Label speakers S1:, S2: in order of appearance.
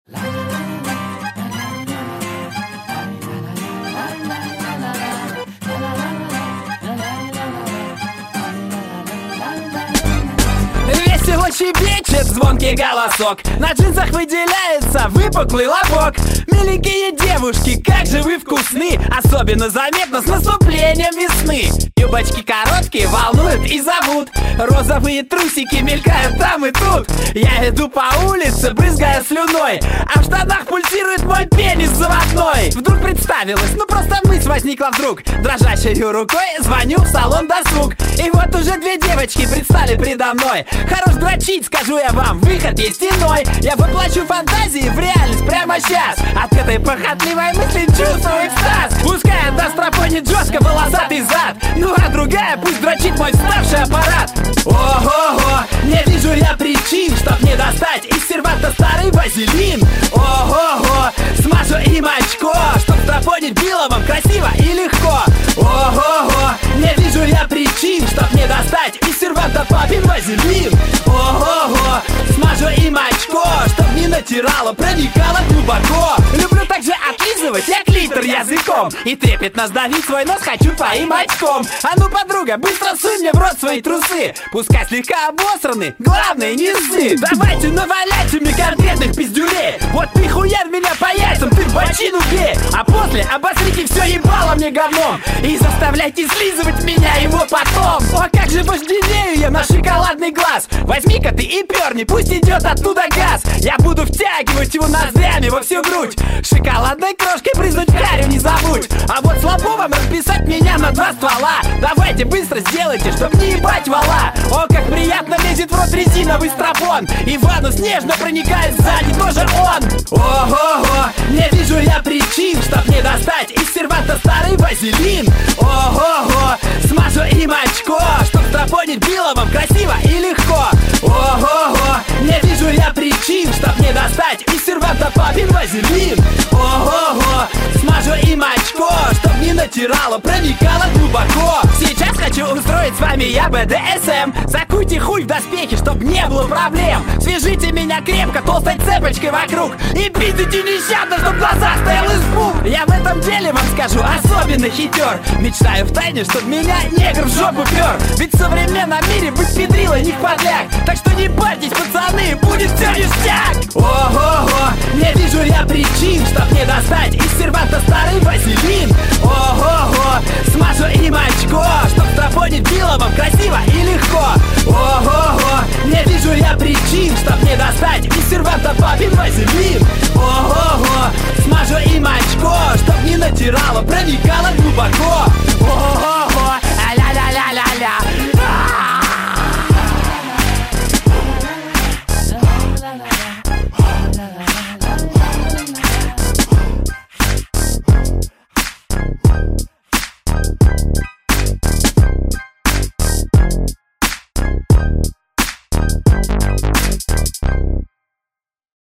S1: Весело щебечет звонкий голосок, на джинсах выделяется выпуклый лобок. Миленькие девушки, как же вы вкусны, особенно заметно с наступлением весны. Юбочки короткие волнуют и зовут, розовые трусики мелькают там и тут. Я иду по улице, брызгая слюной, а в штанах пульсирует мой пенис заводной. Вдруг представилась, ну просто мысль возникла вдруг. Дрожащей рукой звоню в салон досуг, и вот уже две девочки предстали предо мной. Хорош дрочить, скажу я вам, выход есть иной. Я воплощу фантазии в реальность прямо сейчас. От этой похотливой мысли чувствую экстаз. Пускай даст тропонит жестко волосатый зад, ну а другая пусть дрочит мой вставший аппарат. Ого-го, не вижу я причин, чтоб не достать из серванта старый вазелин. Ого-го, смажу им очко, чтоб тропонить Биловым красиво и легко. Ого-го, не вижу я причин, чтоб не достать из серванта папин вазелин. Ого-го, смажу им очко, чтоб не натирало, проникало глубоко. Люблю также отлизывать я клитор языком, и трепетно сдавить свой нос хочу твоим очком. А ну, подруга, быстро сунь мне в рот свои трусы, пускай слегка обосраны, главное не ссы. Давайте наваляйте мне конкретных пиздюлей, вот ты хуяр меня по яйцам, ты в бочину бей. А после обосрите все ебало мне говном и заставляйте слизывать меня его потом. О, как же вожделею я на шоколадный глаз. Возьми-ка ты и перни, пусть идет оттуда газ. Я буду втягивать его ноздрями во всю грудь, шоколадной крошкой брызнуть харю не забудь. А вот слабо вам расписать меня на два ствола. Давайте быстро сделайте, чтоб не ебать вала. О, как приятно лезет в рот резиновый стропон, и в анус нежно проникает сзади тоже он. Ого-го, не вижу я причин, чтоб не достать из серванта старый вазелин. Ого-го, смажу им очко, чтоб стропонить Биловым красиво и легко. Ого-го, не вижу я причин, чтоб не достать из серванта папин вазелин. Ого-го, смажу им очко, чтоб не натирало, проникало глубоко. Сейчас хочу устроить с вами я БДСМ. Закуйте хуй в доспехи, чтоб не было проблем. Свяжите меня крепко толстой цепочкой вокруг и пиздите нещадно, чтоб глаза стоял испуг. Я в этом деле вам скажу особенно хитер. Мечтаю в тайне, чтоб меня негр в жопу пер. Ведь в современном мире быть педрилой не в подляк. Так что не парьтесь, пацаны, будет все ништяк. Ого-го, не вижу я причин, чтоб не достать из серванта старый вазелин. Ого-го, смажу им очко, чтоб стропонить Биловым красиво и легко. Ого-го, не вижу я причин, чтоб не достать из серванта папин вазелин. Ого-го, смажу им очко, чтоб не натирало, проникало глубоко.